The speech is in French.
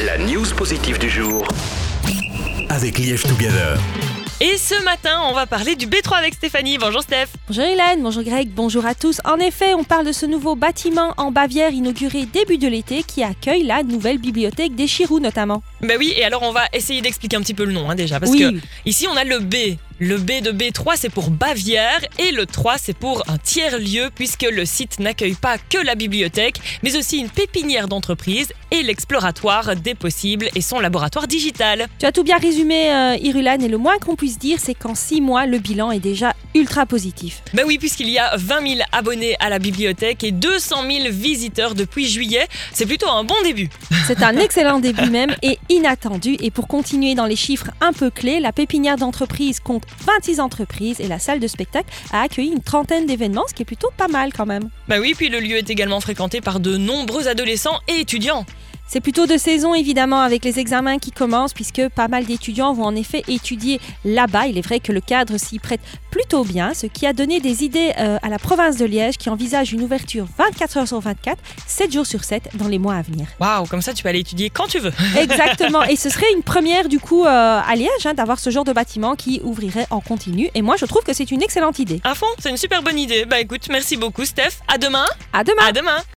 La news positive du jour. Avec Liège Together. Et ce matin, on va parler du B3 avec Stéphanie. Bonjour Steph. Bonjour Hélène, bonjour Greg, bonjour à tous. En effet, on parle de ce nouveau bâtiment en Bavière inauguré début de l'été qui accueille la nouvelle bibliothèque d'Eschirou notamment. Bah oui, et alors on va essayer d'expliquer un petit peu le nom déjà, parce que ici on a le B. Le B de B3 c'est pour Bavière et le 3 c'est pour un tiers-lieu puisque le site n'accueille pas que la bibliothèque mais aussi une pépinière d'entreprise et l'exploratoire des possibles et son laboratoire digital. Tu as tout bien résumé Irulan et le moins qu'on puisse dire c'est qu'en 6 mois le bilan est déjà ultra positif. Bah oui, puisqu'il y a 20 000 abonnés à la bibliothèque et 200 000 visiteurs depuis juillet, c'est plutôt un bon début. C'est un excellent début même et inattendu. Et pour continuer dans les chiffres un peu clés, la pépinière d'entreprise compte 26 entreprises et la salle de spectacle a accueilli une trentaine d'événements, ce qui est plutôt pas mal quand même. Bah oui, puis le lieu est également fréquenté par de nombreux adolescents et étudiants. C'est plutôt de saison évidemment avec les examens qui commencent puisque pas mal d'étudiants vont en effet étudier là-bas. Il est vrai que le cadre s'y prête plutôt bien, ce qui a donné des idées à la province de Liège qui envisage une ouverture 24 heures sur 24, 7 jours sur 7 dans les mois à venir. Waouh, comme ça tu peux aller étudier quand tu veux. Exactement, et ce serait une première du coup à Liège d'avoir ce genre de bâtiment qui ouvrirait en continu et moi je trouve que c'est une excellente idée. À fond, c'est une super bonne idée. Bah écoute, merci beaucoup Steph. À demain. À demain. À demain.